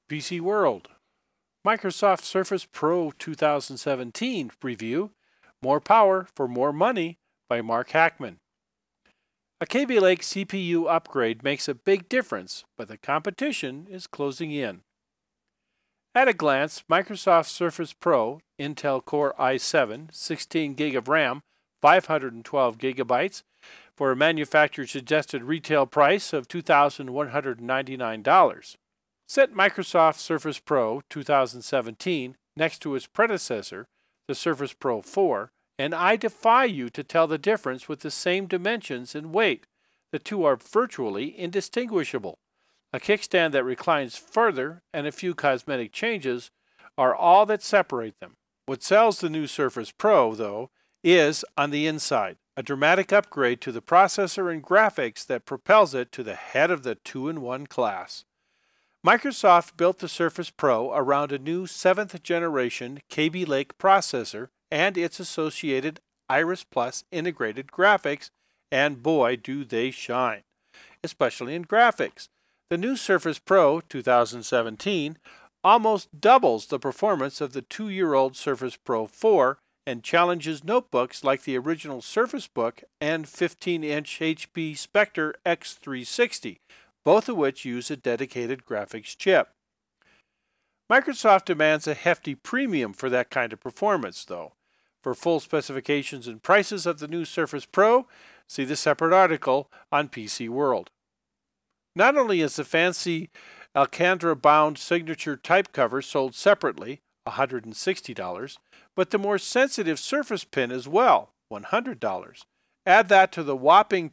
PC World. Microsoft Surface Pro 2017 review, More Power for More Money by Mark Hackman. A Kaby Lake CPU upgrade makes a big difference, but the competition is closing in. At a glance, Microsoft Surface Pro, Intel Core i7, 16 GB of RAM, 512 GB, for a manufacturer suggested retail price of $2,199. Set Microsoft Surface Pro 2017 next to its predecessor, the Surface Pro 4, and I defy you to tell the difference with the same dimensions and weight. The two are virtually indistinguishable. A kickstand that reclines further and a few cosmetic changes are all that separate them. What sells the new Surface Pro, though, is on the inside, a dramatic upgrade to the processor and graphics that propels it to the head of the two-in-one class. Microsoft built the Surface Pro around a new 7th generation Kaby Lake processor and its associated Iris Plus integrated graphics, and boy do they shine, especially in graphics. The new Surface Pro 2017 almost doubles the performance of the 2-year-old Surface Pro 4 and challenges notebooks like the original Surface Book and 15-inch HP Spectre X360, both of which use a dedicated graphics chip. Microsoft demands a hefty premium for that kind of performance, though. For full specifications and prices of the new Surface Pro, see the separate article on PC World. Not only is the fancy Alcantara-bound signature type cover sold separately, $160, but the more sensitive Surface Pen as well, $100. Add that to the whopping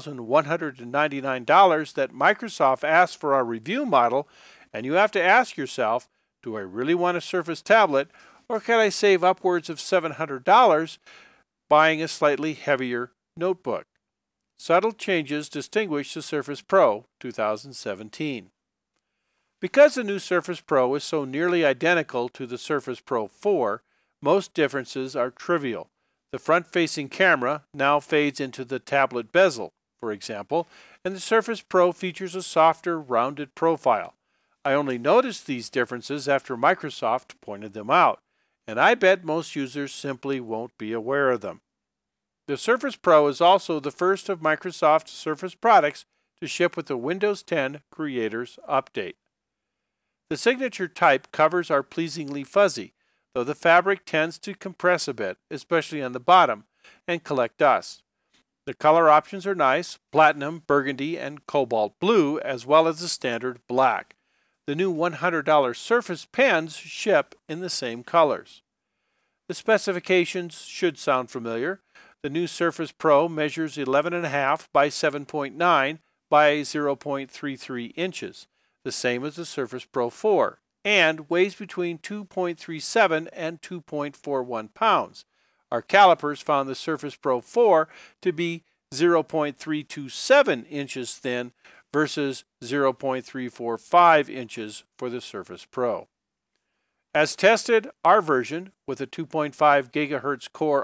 $2,199 that Microsoft asked for our review model, and you have to ask yourself, do I really want a Surface tablet, or can I save upwards of $700 buying a slightly heavier notebook? Subtle changes distinguish the Surface Pro 2017. Because the new Surface Pro is so nearly identical to the Surface Pro 4, most differences are trivial. The front-facing camera now fades into the tablet bezel, for example, and the Surface Pro features a softer, rounded profile. I only noticed these differences after Microsoft pointed them out, and I bet most users simply won't be aware of them. The Surface Pro is also the first of Microsoft's Surface products to ship with the Windows 10 Creators Update. The signature type covers are pleasingly fuzzy, though the fabric tends to compress a bit, especially on the bottom, and collect dust. The color options are nice, platinum, burgundy, and cobalt blue, as well as the standard black. The new $100 Surface Pens ship in the same colors. The specifications should sound familiar. The new Surface Pro measures 11.5 by 7.9 by 0.33 inches, the same as the Surface Pro 4, and weighs between 2.37 and 2.41 pounds. Our calipers found the Surface Pro 4 to be 0.327 inches thin versus 0.345 inches for the Surface Pro. As tested, our version, with a 2.5 GHz Core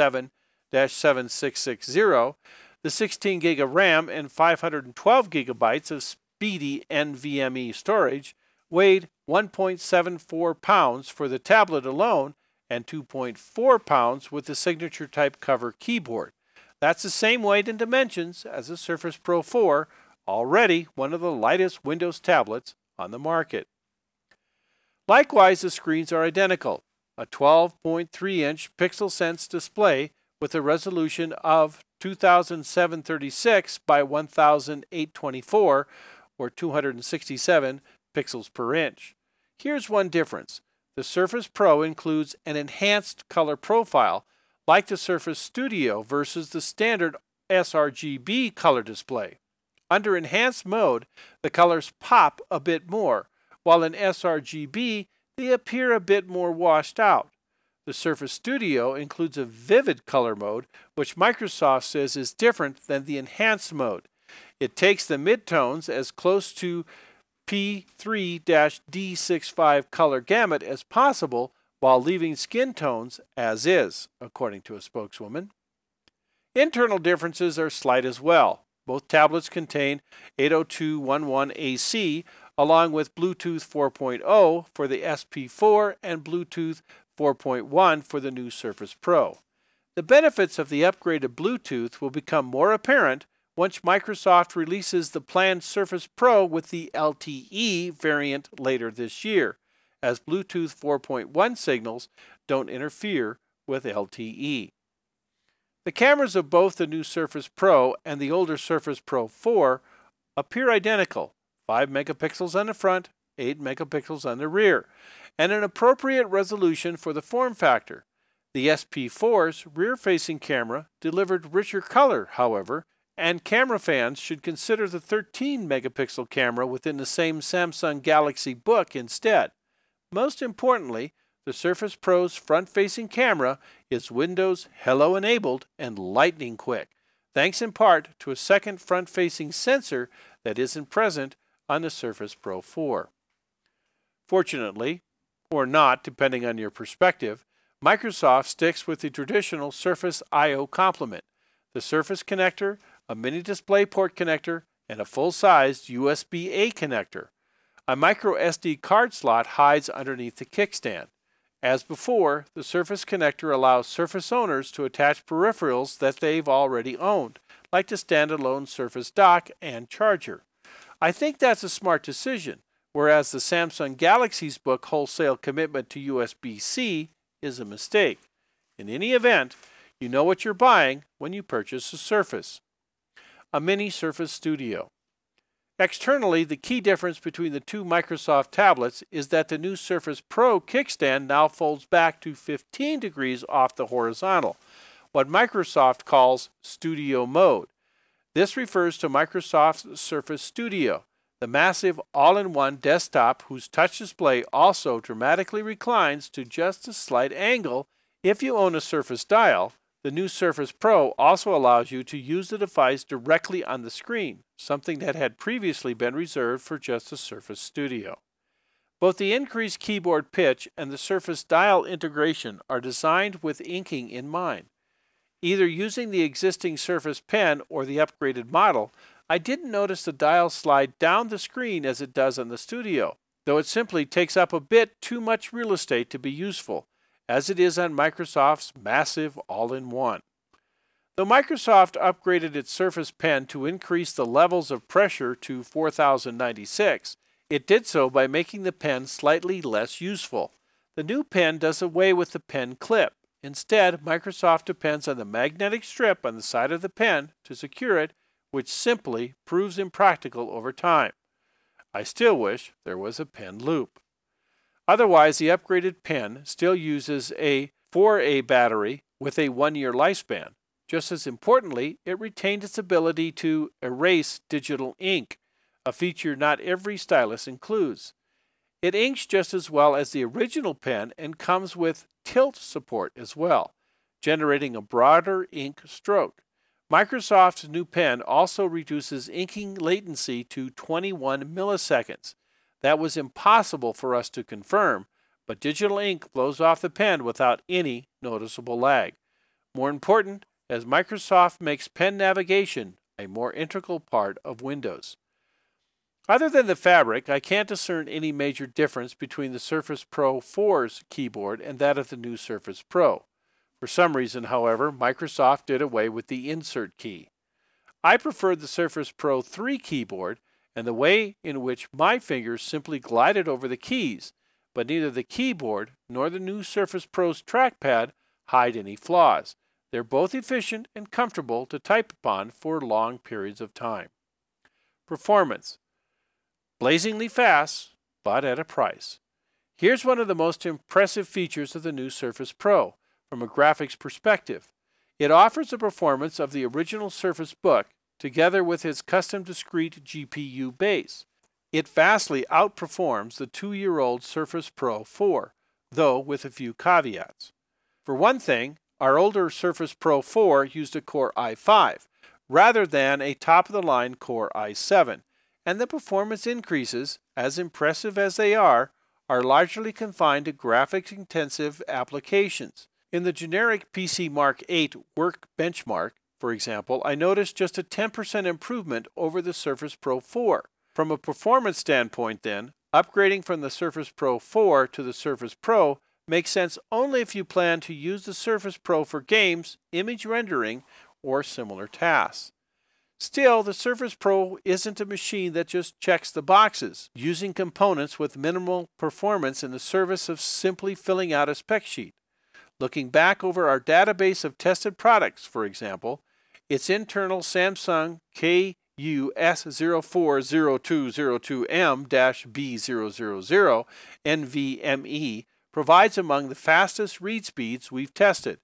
i7-7660, the 16 GB of RAM and 512 GB of speedy NVMe storage, weighed 1.74 pounds for the tablet alone and 2.4 pounds with the signature type cover keyboard. That's the same weight and dimensions as the Surface Pro 4, already one of the lightest Windows tablets on the market. Likewise, the screens are identical, a 12.3-inch PixelSense display with a resolution of 2736 by 1824 or 267 pixels per inch. Here's one difference. The Surface Pro includes an enhanced color profile like the Surface Studio versus the standard sRGB color display. Under enhanced mode, the colors pop a bit more, while in sRGB, they appear a bit more washed out. The Surface Studio includes a vivid color mode, which Microsoft says is different than the enhanced mode. It takes the midtones as close to P3-D65 color gamut as possible while leaving skin tones as is, according to a spokeswoman. Internal differences are slight as well. Both tablets contain 802.11ac, along with Bluetooth 4.0 for the SP4 and Bluetooth 4.1 for the new Surface Pro. The benefits of the upgraded Bluetooth will become more apparent once Microsoft releases the planned Surface Pro with the LTE variant later this year, as Bluetooth 4.1 signals don't interfere with LTE. The cameras of both the new Surface Pro and the older Surface Pro 4 appear identical, 5 megapixels on the front, 8 megapixels on the rear, and an appropriate resolution for the form factor. The SP4's rear-facing camera delivered richer color, however, and camera fans should consider the 13 megapixel camera within the same Samsung Galaxy Book instead. Most importantly, the Surface Pro's front-facing camera is Windows Hello enabled and lightning quick, thanks in part to a second front-facing sensor that isn't present on the Surface Pro 4. Fortunately, or not depending on your perspective, Microsoft sticks with the traditional Surface I/O complement, the Surface connector, a mini DisplayPort connector, and a full-sized USB-A connector. A micro SD card slot hides underneath the kickstand. As before, the Surface connector allows Surface owners to attach peripherals that they've already owned, like the standalone Surface dock and charger. I think that's a smart decision, whereas the Samsung Galaxy's Book wholesale commitment to USB-C is a mistake. In any event, you know what you're buying when you purchase a Surface. A mini Surface Studio. Externally, the key difference between the two Microsoft tablets is that the new Surface Pro kickstand now folds back to 15 degrees off the horizontal, what Microsoft calls Studio Mode. This refers to Microsoft's Surface Studio, the massive all-in-one desktop whose touch display also dramatically reclines to just a slight angle. If you own a Surface Dial, the new Surface Pro also allows you to use the device directly on the screen, something that had previously been reserved for just the Surface Studio. Both the increased keyboard pitch and the Surface Dial integration are designed with inking in mind. Either using the existing Surface Pen or the upgraded model, I didn't notice the dial slide down the screen as it does on the Studio, though it simply takes up a bit too much real estate to be useful, as it is on Microsoft's massive all-in-one. Though Microsoft upgraded its Surface Pen to increase the levels of pressure to 4096, it did so by making the pen slightly less useful. The new pen does away with the pen clip. Instead, Microsoft depends on the magnetic strip on the side of the pen to secure it, which simply proves impractical over time. I still wish there was a pen loop. Otherwise, the upgraded pen still uses a 4A battery with a 1-year lifespan. Just as importantly, it retained its ability to erase digital ink, a feature not every stylus includes. It inks just as well as the original pen and comes with tilt support as well, generating a broader ink stroke. Microsoft's new pen also reduces inking latency to 21 milliseconds. That was impossible for us to confirm, but digital ink blows off the pen without any noticeable lag. More important, as Microsoft makes pen navigation a more integral part of Windows. Other than the fabric, I can't discern any major difference between the Surface Pro 4's keyboard and that of the new Surface Pro. For some reason, however, Microsoft did away with the insert key. I preferred the Surface Pro 3 keyboard and the way in which my fingers simply glided over the keys, but neither the keyboard nor the new Surface Pro's trackpad hide any flaws. They're both efficient and comfortable to type upon for long periods of time. Performance. Blazingly fast, but at a price. Here's one of the most impressive features of the new Surface Pro. From a graphics perspective, it offers the performance of the original Surface Book together with its custom discrete GPU base. It vastly outperforms the 2-year-old Surface Pro 4, though with a few caveats. For one thing, our older Surface Pro 4 used a Core i5 rather than a top-of-the-line Core i7, and the performance increases, as impressive as they are largely confined to graphics-intensive applications. In the generic PC Mark 8 work benchmark, for example, I noticed just a 10% improvement over the Surface Pro 4. From a performance standpoint then, upgrading from the Surface Pro 4 to the Surface Pro makes sense only if you plan to use the Surface Pro for games, image rendering, or similar tasks. Still, the Surface Pro isn't a machine that just checks the boxes, using components with minimal performance in the service of simply filling out a spec sheet. Looking back over our database of tested products, for example, its internal Samsung KU-S040202M-B000 NVMe provides among the fastest read speeds we've tested,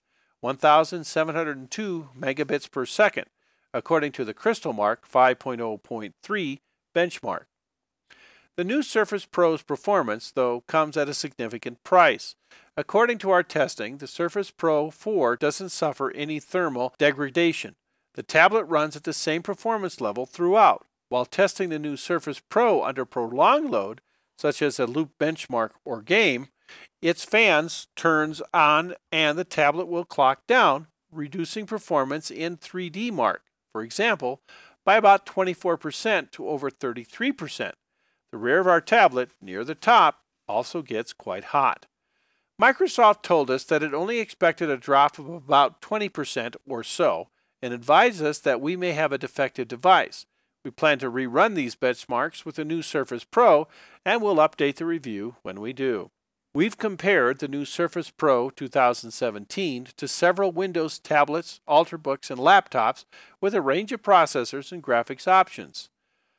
1,702 megabits per second, according to the Crystalmark 5.0.3 benchmark. The new Surface Pro's performance, though, comes at a significant price. According to our testing, the Surface Pro 4 doesn't suffer any thermal degradation. The tablet runs at the same performance level throughout. While testing the new Surface Pro under prolonged load, such as a loop benchmark or game, its fans turns on and the tablet will clock down, reducing performance in 3D Mark, for example, by about 24% to over 33%. The rear of our tablet, near the top, also gets quite hot. Microsoft told us that it only expected a drop of about 20% or so, and advised us that we may have a defective device. We plan to rerun these benchmarks with the new Surface Pro, and we'll update the review when we do. We've compared the new Surface Pro 2017 to several Windows tablets, Ultrabooks, and laptops with a range of processors and graphics options.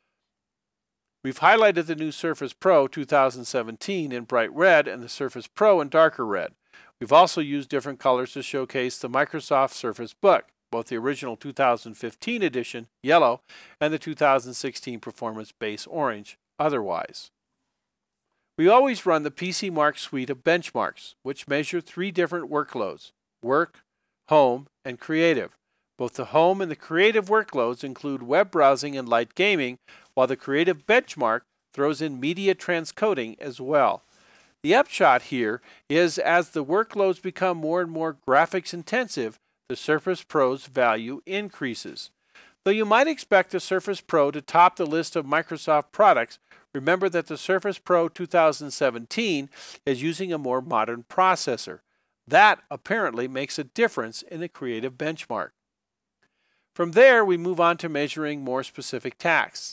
We've highlighted the new Surface Pro 2017 in bright red and the Surface Pro in darker red. We've also used different colors to showcase the Microsoft Surface Book, both the original 2015 edition, yellow, and the 2016 Performance Base orange, otherwise. We always run the PC Mark suite of benchmarks, which measure 3 different workloads: work, home, and creative. Both the home and the creative workloads include web browsing and light gaming, while the creative benchmark throws in media transcoding as well. The upshot here is as the workloads become more and more graphics intensive, the Surface Pro's value increases. Though you might expect the Surface Pro to top the list of Microsoft products, remember that the Surface Pro 2017 is using a more modern processor. That apparently makes a difference in the creative benchmark. From there, we move on to measuring more specific tasks.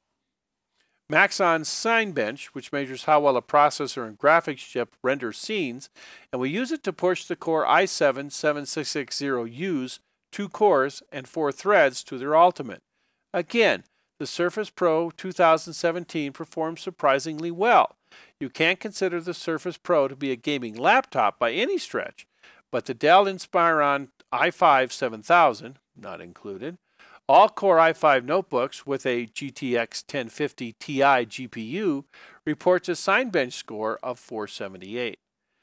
Maxon's Cinebench, which measures how well a processor and graphics chip render scenes, and we use it to push the Core i7-7660U's 2 cores and 4 threads to their ultimate. Again, the Surface Pro 2017 performs surprisingly well. You can't consider the Surface Pro to be a gaming laptop by any stretch, but the Dell Inspiron i5 7000, not included, all-core i5 notebooks with a GTX 1050 Ti GPU reports a Cinebench score of 478.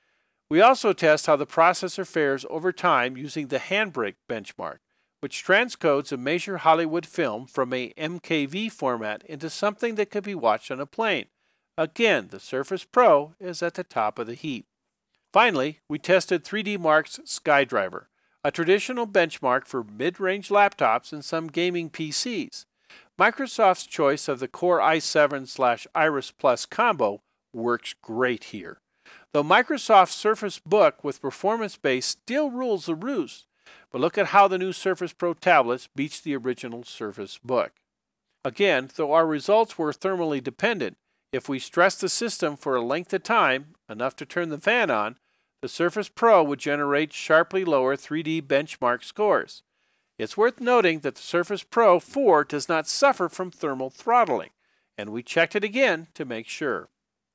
We also test how the processor fares over time using the Handbrake benchmark, which transcodes a major Hollywood film from a MKV format into something that could be watched on a plane. Again, the Surface Pro is at the top of the heap. Finally, we tested 3D Mark's SkyDriver, a traditional benchmark for mid-range laptops and some gaming PCs. Microsoft's choice of the Core i7/Iris Plus combo works great here. Though Microsoft's Surface Book with Performance Base still rules the roost, but look at how the new Surface Pro tablets beats the original Surface Book. Again, though our results were thermally dependent, if we stress the system for a length of time, enough to turn the fan on, the Surface Pro would generate sharply lower 3D benchmark scores. It's worth noting that the Surface Pro 4 does not suffer from thermal throttling, and we checked it again to make sure.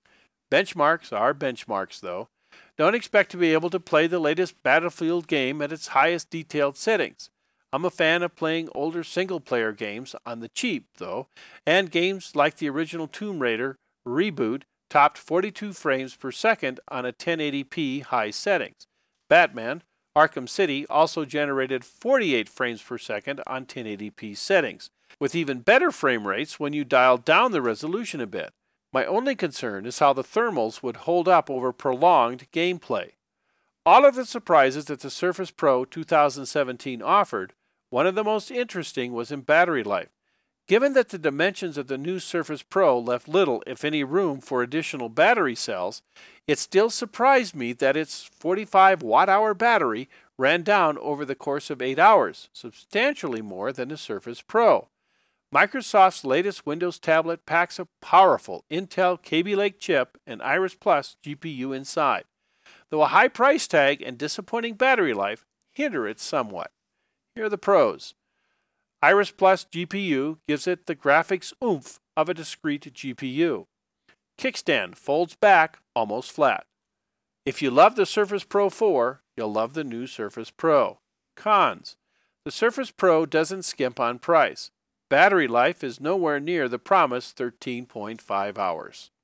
Benchmarks are benchmarks, though. Don't expect to be able to play the latest Battlefield game at its highest detailed settings. I'm a fan of playing older single-player games on the cheap, though, and games like the original Tomb Raider Reboot topped 42 frames per second on a 1080p high settings. Batman Arkham City also generated 48 frames per second on 1080p settings, with even better frame rates when you dial down the resolution a bit. My only concern is how the thermals would hold up over prolonged gameplay. All of the surprises that the Surface Pro 2017 offered, one of the most interesting was in battery life. Given that the dimensions of the new Surface Pro left little, if any, room for additional battery cells, it still surprised me that its 45 watt-hour battery ran down over the course of 8 hours, substantially more than the Surface Pro. Microsoft's latest Windows tablet packs a powerful Intel Kaby Lake chip and Iris Plus GPU inside, though a high price tag and disappointing battery life hinder it somewhat. Here are the pros. Iris Plus GPU gives it the graphics oomph of a discrete GPU. Kickstand folds back almost flat. If you love the Surface Pro 4, you'll love the new Surface Pro. Cons. The Surface Pro doesn't skimp on price. Battery life is nowhere near the promised 13.5 hours.